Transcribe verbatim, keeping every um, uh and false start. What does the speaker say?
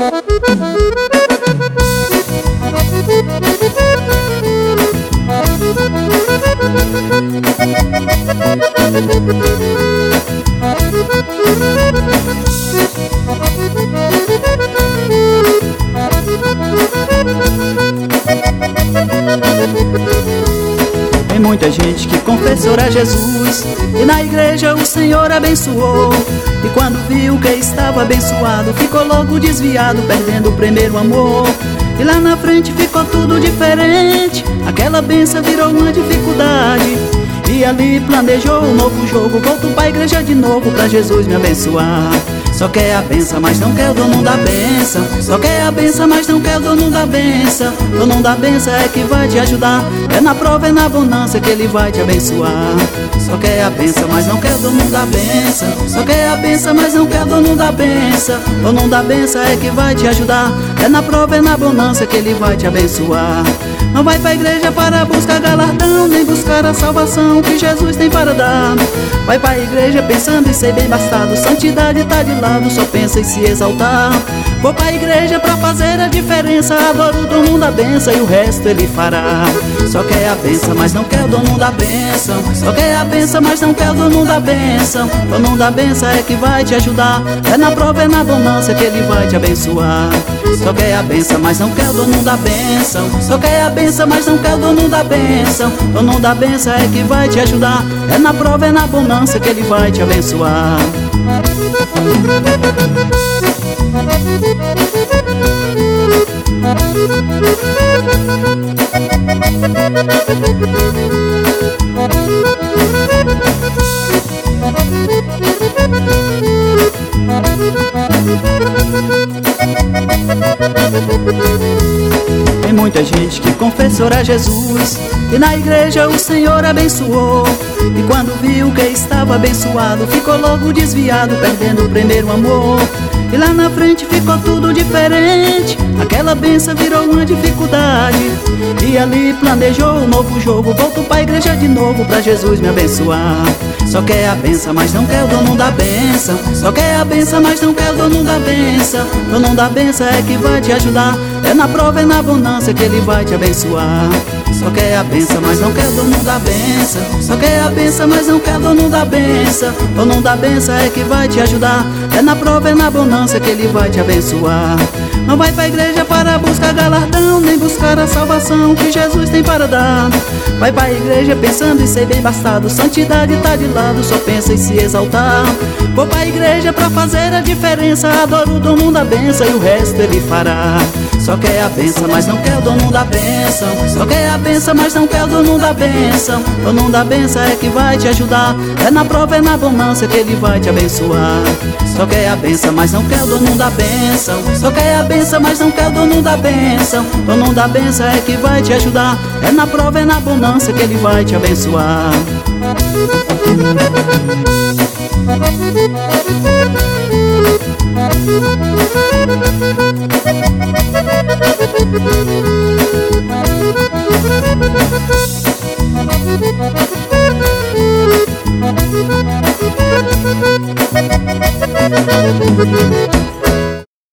Tem muita gente que confessou a Jesus e na igreja o Senhor abençoou. E quando viu que estava abençoado, ficou logo desviado, perdendo o primeiro amor. E lá na frente ficou tudo diferente, aquela bênção virou uma dificuldade. E ali planejou um novo jogo, voltou pra igreja de novo pra Jesus me abençoar. Só quer a benção, mas não quer o dono da benção. Só quer a benção, mas não quer o dono da benção. O dono da benção é que vai te ajudar, é na prova, é na bonança que ele vai te abençoar. Só quer a benção, mas não quer o dono da benção. Só quer a benção, mas não quer o dono da benção. O dono da benção é que vai te ajudar, é na prova, é na bonança que ele vai te abençoar. Não vai pra igreja para buscar galardão, nem buscar a salvação que Jesus tem para dar. Vai pra igreja pensando em ser bem bastado, santidade tá de lado, só pensa em se exaltar. Vou pra igreja pra fazer a diferença, adoro o dono da benção e o resto ele fará. Só quer a benção, mas não quer o dono da benção. Só quer a benção, mas não quer o dono da benção. O dono da benção é que vai te ajudar, é na prova, é na bonança que ele vai te abençoar. Só quer a benção, mas não quer o dono da benção. Só quer a benção, mas não quer o dono da benção. O dono da benção é que vai te ajudar, é na prova, é na bonança que ele vai te abençoar. Tem muita gente que confessou a Jesus e na igreja o Senhor abençoou. E quando viu que estava abençoado, ficou logo desviado, perdendo o primeiro amor. E lá na frente ficou tudo diferente, aquela benção virou uma dificuldade. E ali planejou um novo jogo, voltou pra igreja de novo pra Jesus me abençoar. Só quer a benção, mas não quer o dono da benção. Só quer a benção, mas não quer o dono da benção. O dono da benção é que vai te ajudar, é na prova, é na bonança que ele vai te abençoar. Só quer a benção, mas não quer o dono da benção. Só quer a benção, mas não quer o dono da benção. O dono da benção é que vai te ajudar, é na prova, é na bonança que ele vai te abençoar. Não vai pra igreja para buscar galardão, nem buscar a salvação que Jesus tem para dar. Vai pra igreja pensando em ser bem bastado, santidade tá de lado, só pensa em se exaltar. Vou pra igreja pra fazer a diferença, adoro o dono da benção e o resto ele fará. Só quer a benção, mas não quer o dono da benção. Só quer a benção, mas não quer o dono da benção. O dono da benção é que vai te ajudar, é na prova, é na bonança que ele vai te abençoar. Só quer a benção, mas não quer o dono da benção. Só quer a benção, mas não quer o dono da benção. O dono da benção é que vai te ajudar, é na prova, é na bonança que ele vai te abençoar. Thank you.